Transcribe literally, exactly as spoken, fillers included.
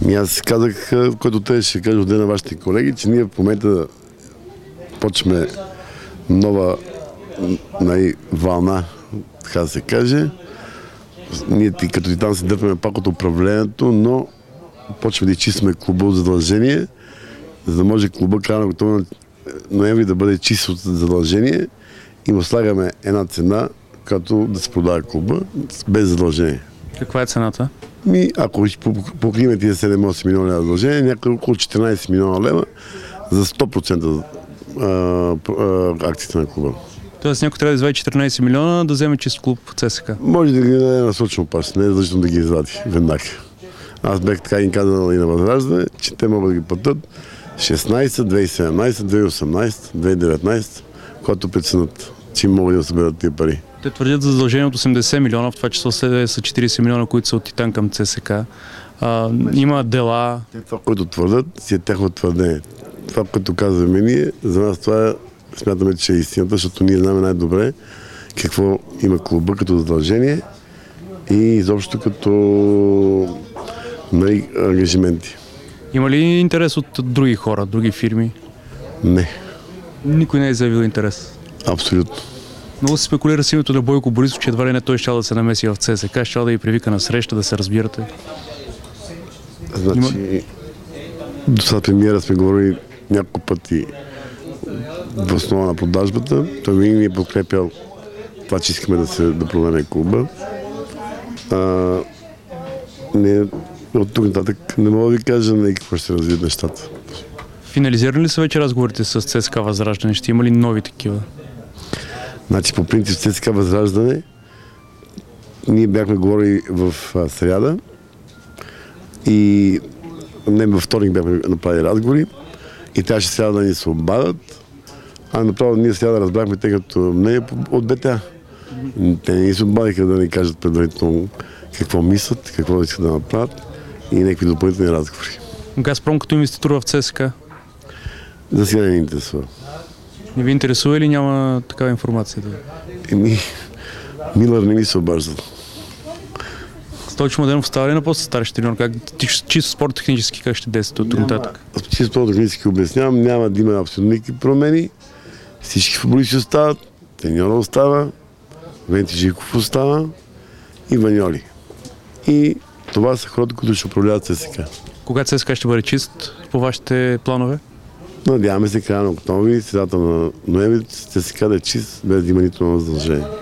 И аз казах, който те ще кажа от ден на вашите колеги, че ние в момента почваме нова най- вълна, така да се каже. Ние ти, като ти там се дърпаме пак от управлението, но почваме да изчистваме клуба от задължение, за да може клуба края на готова ноември да бъде чист от задължение и му слагаме една цена, която да се продава клуба без задължение. Каква е цената? Ми, ако покриме тия седем-осем милиона лева задължение, някъде около четиринайсет милиона лева за сто процента акциите на клуба. Тоест някой трябва да извади четиринайсет милиона да вземе чист клуб ЦСКА. Може да ги даде насочно пас, не е задължително да ги извади веднага. Аз бях така им казал и на Възраждане, че те могат да ги платят шестнайсет, две хиляди и седемнайсета, две хиляди и осемнайсета, две хиляди и деветнайсета, когато преценят, че могат да съберат тия пари. Те твърдят за задължение от осемдесет милиона, в това число са четирийсет милиона, които са от Титан към ЦСКА. А, има дела. Те това, което твърдят, си е тяхно твърдение. Това, което казваме ние, за нас това е, смятаме, че е истината, защото ние знаем най-добре какво има клуба като задължение и изобщо като нали, ангажименти. Има ли интерес от други хора, други фирми? Не. Никой не е заявил интерес? Абсолютно. Много се спекулира с името на Бойко Борисов, че едва ли не той щял да се намеси в ЦСКА, щял да ги привика на среща, да се разбирате. Значи, Има... до сега премиера сме говорили няколко пъти в основа на продажбата. Той винаги ни е подкрепял това, че искаме да се да продаме клуба. А, не, от тук нататък не мога да ви кажа на какво ще се развият нещата. Финализирали ли са вече разговорите с ЦСКА Възраждане? Ще има ли нови такива? Значи по принцип ЦСКА Възраждане ние бяхме говорили в а, сряда и не във вторник бяхме направили разговори и трябваше сряда да ни се обадят, а направо ние сряда разбрахме тъй като мнение от БТА. Те не ни се обадиха да ни кажат предварително какво мислят, какво искат да направят и някакви допълнителни разговори. Газпром като инвеститор в ЦСКА? За сега не ни интересува. Не ви интересува или няма такава информация? Еми, Милър не ми се обаждал. Стойчо Младенов става ли на пост старши треньор? Как, чисто спорт-технически как ще действа от нататък? Чисто спорт-технически обяснявам, няма да има абсолютно никакви промени. Всички футболисти остават, треньора остава, Венти Живков остава и Ваньоли. И това са хората, които ще управляват ЦСКА. Кога ЦСКА ще бъде чист по вашите планове? Надяваме се края на октомври, средата на ноември ЦСКА да е чист, без да има нито на задължение.